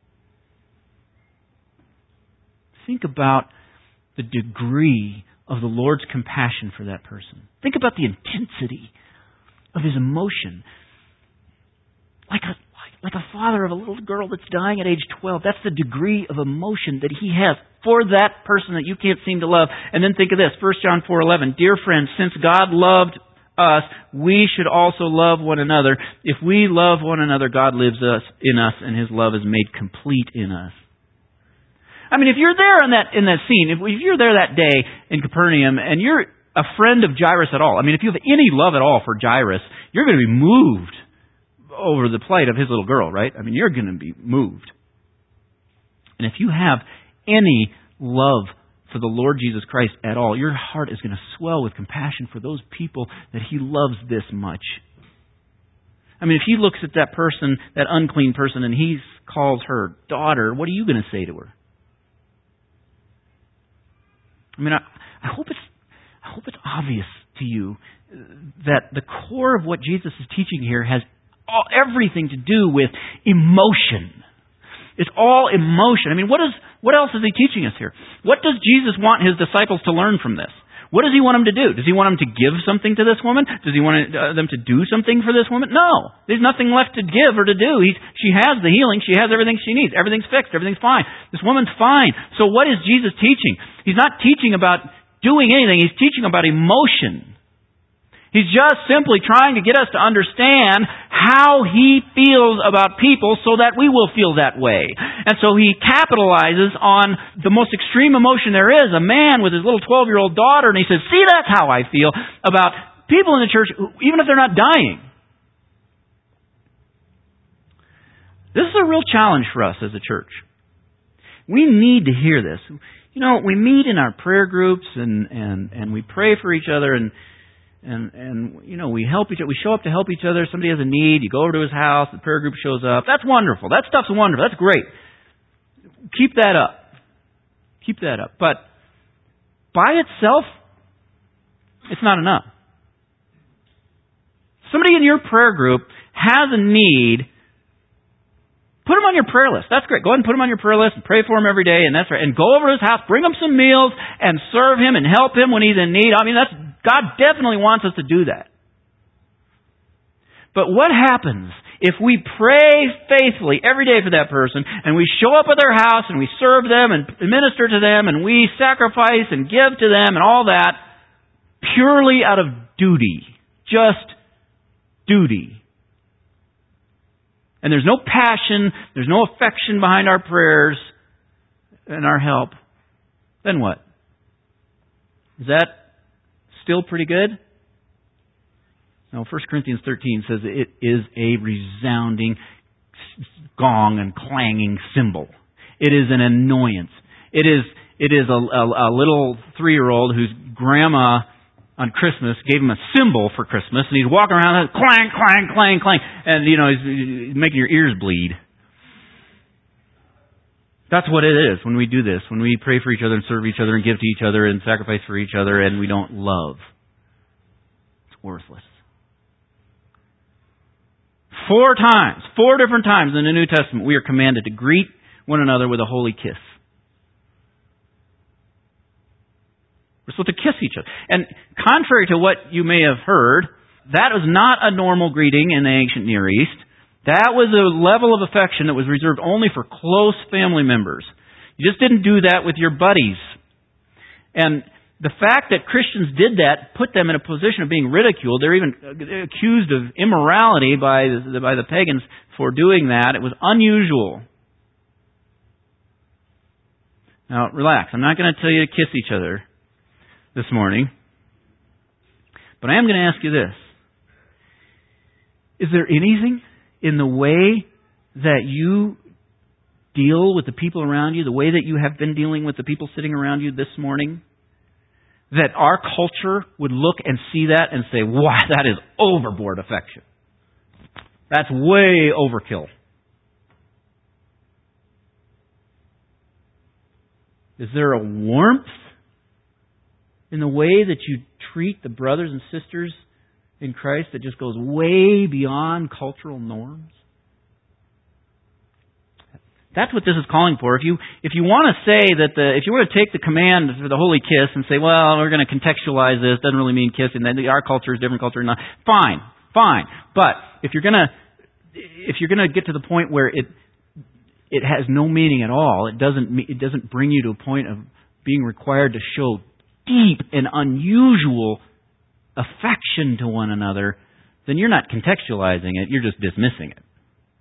Think about the degree of the Lord's compassion for that person. Think about the intensity of His emotion. Like a, like a father of a little girl that's dying at age twelve. That's the degree of emotion that He has for that person that you can't seem to love. And then think of this, First John four eleven. Dear friends, since God loved us, we should also love one another. If we love one another, God lives us in us, and His love is made complete in us. I mean, if you're there in that in that scene, if, if you're there that day in Capernaum, and you're a friend of Jairus at all, I mean, if you have any love at all for Jairus, you're going to be moved over the plight of his little girl, right? I mean, you're going to be moved. And if you have any love for the Lord Jesus Christ at all, your heart is going to swell with compassion for those people that He loves this much. I mean, if He looks at that person, that unclean person, and He calls her daughter, what are you going to say to her? I mean, I, I hope it's I hope it's obvious to you that the core of what Jesus is teaching here has all, everything to do with emotion. It's all emotion. I mean, what is what else is He teaching us here? What does Jesus want His disciples to learn from this? What does He want them to do? Does He want them to give something to this woman? Does He want them to do something for this woman? No. There's nothing left to give or to do. He's, she has the healing. She has everything she needs. Everything's fixed. Everything's fine. This woman's fine. So what is Jesus teaching? He's not teaching about doing anything. He's teaching about emotion. He's just simply trying to get us to understand how He feels about people so that we will feel that way. And so He capitalizes on the most extreme emotion there is, a man with his little twelve-year-old daughter, and He says, see, that's how I feel about people in the church, even if they're not dying. This is a real challenge for us as a church. We need to hear this. You know, we meet in our prayer groups, and, and, and we pray for each other, and And, and you know, we help each other. We show up to help each other. Somebody has a need. You go over to his house. The prayer group shows up. That's wonderful. That stuff's wonderful. That's great. Keep that up. Keep that up. But by itself, it's not enough. Somebody in your prayer group has a need. Put him on your prayer list. That's great. Go ahead and put him on your prayer list and pray for him every day. And that's right. And go over to his house, bring him some meals, and serve him and help him when he's in need. I mean, that's God definitely wants us to do that. But what happens if we pray faithfully every day for that person, and we show up at their house, and we serve them, and minister to them, and we sacrifice and give to them, and all that, purely out of duty? Just duty. And there's no passion, there's no affection behind our prayers and our help. Then what? Is that still pretty good? No, First Corinthians thirteen says it is a resounding gong and clanging cymbal. It is an annoyance. It is it is a, a, a little three-year-old whose grandma on Christmas gave him a cymbal for Christmas, and he's walking around and clang, clang, clang, clang, and you know he's making your ears bleed. That's what it is when we do this, when we pray for each other and serve each other and give to each other and sacrifice for each other, and we don't love. It's worthless. Four times, four different times in the New Testament, we are commanded to greet one another with a holy kiss. We're supposed to kiss each other. And contrary to what you may have heard, that was not a normal greeting in the ancient Near East. That was a level of affection that was reserved only for close family members. You just didn't do that with your buddies. And the fact that Christians did that put them in a position of being ridiculed. They're even accused of immorality by the, by the pagans for doing that. It was unusual. Now, relax. I'm not going to tell you to kiss each other this morning. But I am going to ask you this. Is there anything in the way that you deal with the people around you, the way that you have been dealing with the people sitting around you this morning, that our culture would look and see that and say, wow, that is overboard affection. That's way overkill. Is there a warmth in the way that you treat the brothers and sisters in Christ that just goes way beyond cultural norms? That's what this is calling for. If you if you want to say that the if you want to take the command for the holy kiss and say, well, we're going to contextualize this, doesn't really mean kissing. Then our culture is different culture. Not fine, fine. But if you're gonna if you're gonna get to the point where it it has no meaning at all, it doesn't it doesn't bring you to a point of being required to show deep and unusual affection to one another, then you're not contextualizing it. You're just dismissing it.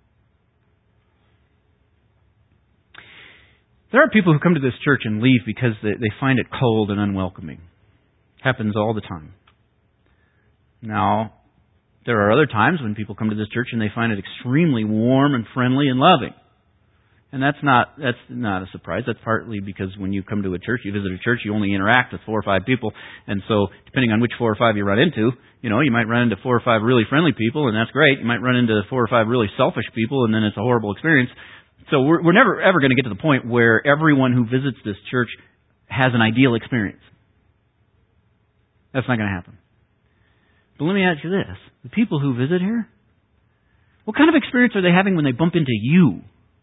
There are people who come to this church and leave because they, they find it cold and unwelcoming. Happens all the time. Now, there are other times when people come to this church and they find it extremely warm and friendly and loving. And that's not that's not a surprise. That's partly because when you come to a church, you visit a church, you only interact with four or five people. And so, depending on which four or five you run into, you know, you might run into four or five really friendly people, and that's great. You might run into four or five really selfish people, and then it's a horrible experience. So we're, we're never ever going to get to the point where everyone who visits this church has an ideal experience. That's not going to happen. But let me ask you this. The people who visit here, what kind of experience are they having when they bump into you?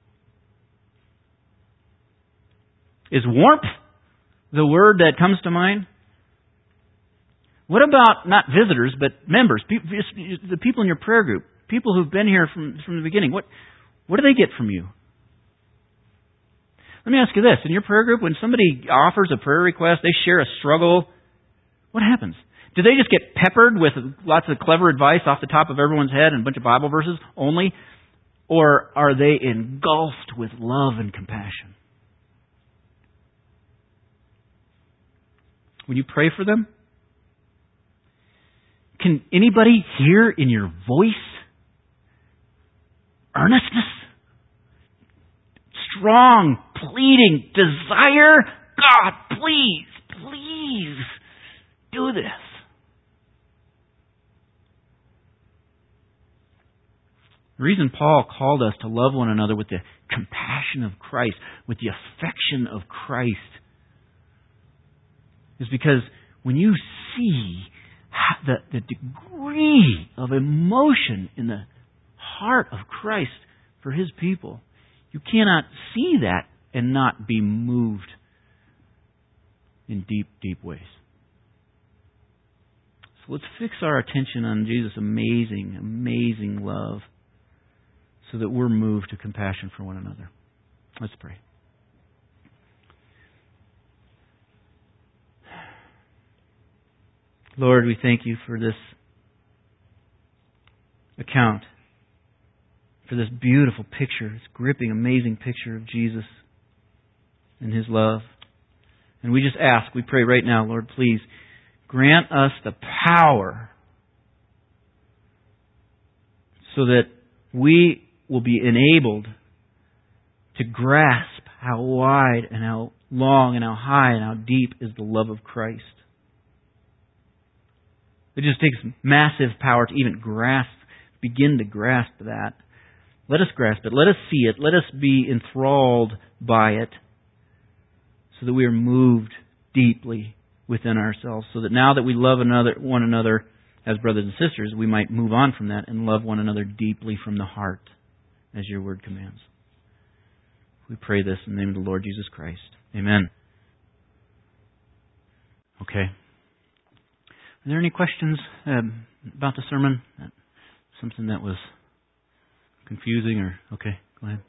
Is warmth the word that comes to mind? What about not visitors, but members, the people in your prayer group, people who've been here from, from the beginning? What, what do they get from you? Let me ask you this. In your prayer group, when somebody offers a prayer request, they share a struggle, what happens? Do they just get peppered with lots of clever advice off the top of everyone's head and a bunch of Bible verses only? Or are they engulfed with love and compassion? When you pray for them, can anybody hear in your voice earnestness? Strong, pleading desire? God, please, please do this. The reason Paul called us to love one another with the compassion of Christ, with the affection of Christ, is because when you see the, the degree of emotion in the heart of Christ for His people, you cannot see that and not be moved in deep, deep ways. So let's fix our attention on Jesus' amazing, amazing love so that we're moved to compassion for one another. Let's pray. Lord, we thank You for this account, for this beautiful picture, this gripping, amazing picture of Jesus and His love. And we just ask, we pray right now, Lord, please grant us the power so that we will be enabled to grasp how wide and how long and how high and how deep is the love of Christ. It just takes massive power to even grasp, begin to grasp that. Let us grasp it. Let us see it. Let us be enthralled by it so that we are moved deeply within ourselves, so that now that we love another, one another as brothers and sisters, we might move on from that and love one another deeply from the heart, as Your Word commands. We pray this in the name of the Lord Jesus Christ. Amen. Okay. Are there any questions um, about the sermon? Something that was confusing or... Okay, go ahead.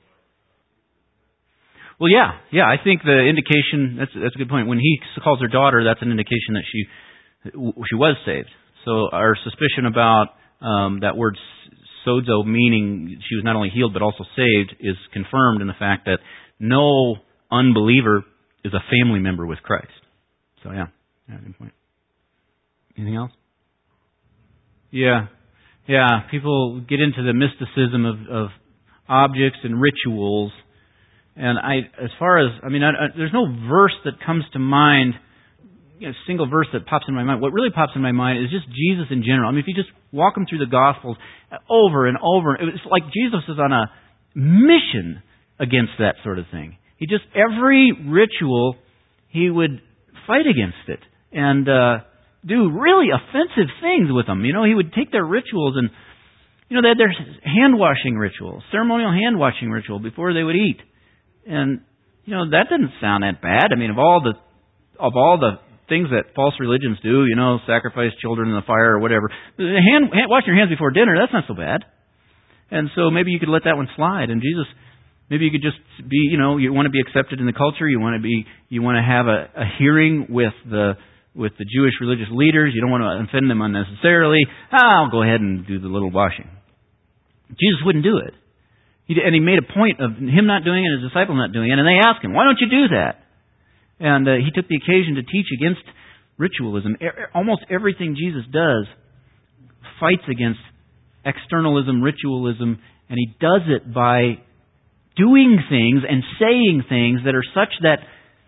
Well, yeah. Yeah, I think the indication... That's that's a good point. When he calls her daughter, that's an indication that she she was saved. So our suspicion about um, that word sozo, meaning she was not only healed but also saved, is confirmed in the fact that no unbeliever is a family member with Christ. So, yeah. Yeah, good point. Anything else? Yeah. Yeah, people get into the mysticism of, of objects and rituals. And I, as far as, I mean, I, I, there's no verse that comes to mind, you know, single verse that pops in my mind. What really pops in my mind is just Jesus in general. I mean, if you just walk them through the Gospels over and over, it's like Jesus is on a mission against that sort of thing. He just, every ritual, he would fight against it and uh, do really offensive things with them. You know, he would take their rituals and, you know, they had their hand-washing ritual, ceremonial hand-washing ritual before they would eat. And, you know, that didn't sound that bad. I mean, of all the, of all the things that false religions do, you know, sacrifice children in the fire or whatever, hand, hand, washing your hands before dinner, that's not so bad. And so maybe you could let that one slide. And Jesus, maybe you could just be, you know, you want to be accepted in the culture. You want to be, you want to have a, a hearing with the with the Jewish religious leaders. You don't want to offend them unnecessarily. Ah, I'll go ahead and do the little washing. Jesus wouldn't do it. He, and he made a point of him not doing it and his disciple not doing it. And they asked him, why don't you do that? And uh, he took the occasion to teach against ritualism. E- almost everything Jesus does fights against externalism, ritualism, and he does it by doing things and saying things that are such that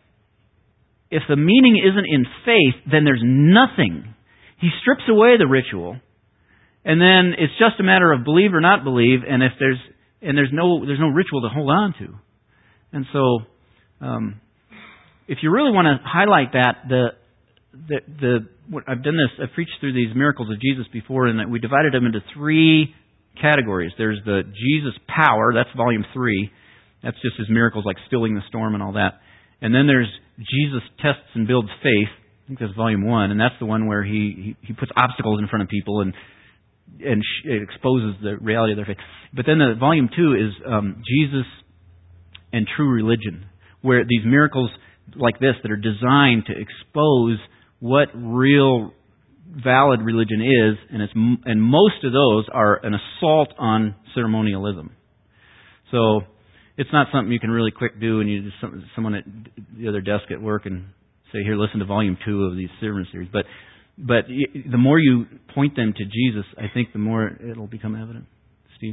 if the meaning isn't in faith, then there's nothing. He strips away the ritual, and then it's just a matter of believe or not believe, and if there's and there's no there's no ritual to hold on to. And so, um, if you really want to highlight that, the the the what, I've done this. I've preached through these miracles of Jesus before, and that we divided them into three categories. There's the Jesus power. That's volume three. That's just his miracles like stilling the storm and all that. And then there's Jesus tests and builds faith. I think that's volume one, and that's the one where he he, he puts obstacles in front of people and and it exposes the reality of their faith. But then the volume two is um, Jesus and true religion, where these miracles like this that are designed to expose what real valid religion is, and it's and most of those are an assault on ceremonialism. So it's not something you can really quick do, and you just someone at the other desk at work and say, "Here, listen to volume two of these sermon series." But but the more you point them to Jesus, I think the more it'll become evident. Steve?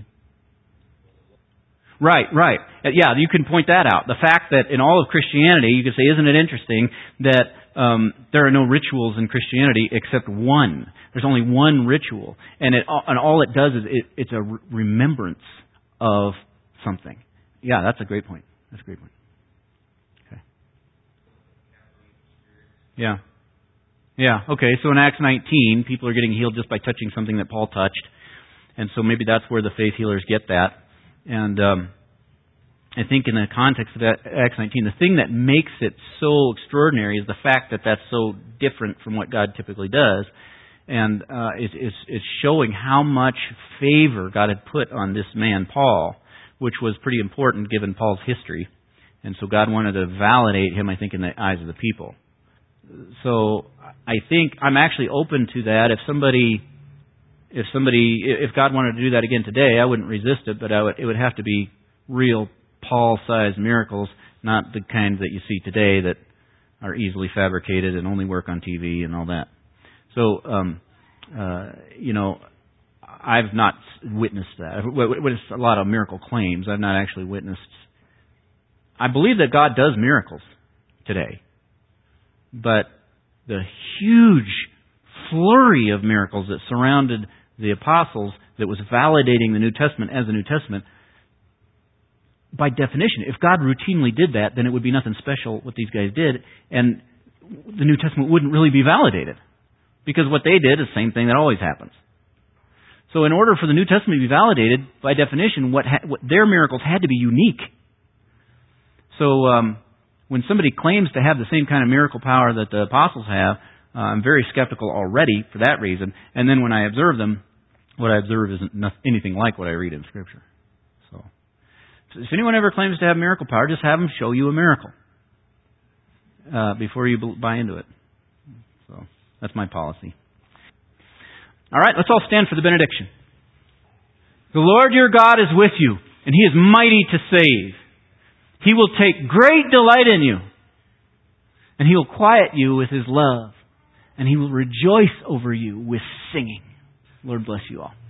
Right, right. Yeah, you can point that out. The fact that in all of Christianity, you can say, isn't it interesting that um, there are no rituals in Christianity except one. There's only one ritual. And it and all it does is it, it's a remembrance of something. Yeah, that's a great point. That's a great point. Okay. Yeah. Yeah, okay. So in Acts nineteen, people are getting healed just by touching something that Paul touched. And so maybe that's where the faith healers get that. And um, I think in the context of Acts nineteen, the thing that makes it so extraordinary is the fact that that's so different from what God typically does. And uh, is, is, is showing how much favor God had put on this man, Paul, which was pretty important given Paul's history. And so God wanted to validate him, I think, in the eyes of the people. So I think I'm actually open to that. If somebody, if somebody, if God wanted to do that again today, I wouldn't resist it, but I would, it would have to be real Paul-sized miracles, not the kinds that you see today that are easily fabricated and only work on T V and all that. So, um, uh, you know, I've not witnessed that. I've witnessed a lot of miracle claims. I've not actually witnessed. I believe that God does miracles today. But the huge flurry of miracles that surrounded the apostles that was validating the New Testament as the New Testament, by definition, if God routinely did that, then it would be nothing special what these guys did, and the New Testament wouldn't really be validated. Because what they did is the same thing that always happens. So in order for the New Testament to be validated, by definition, what, ha- what their miracles had to be unique. So, um, when somebody claims to have the same kind of miracle power that the apostles have, uh, I'm very skeptical already for that reason. And then when I observe them, what I observe isn't anything like what I read in Scripture. So, if anyone ever claims to have miracle power, just have them show you a miracle uh, before you buy into it. So, that's my policy. All right, let's all stand for the benediction. The Lord your God is with you, and He is mighty to save. He will take great delight in you, and He will quiet you with His love, and He will rejoice over you with singing. Lord bless you all.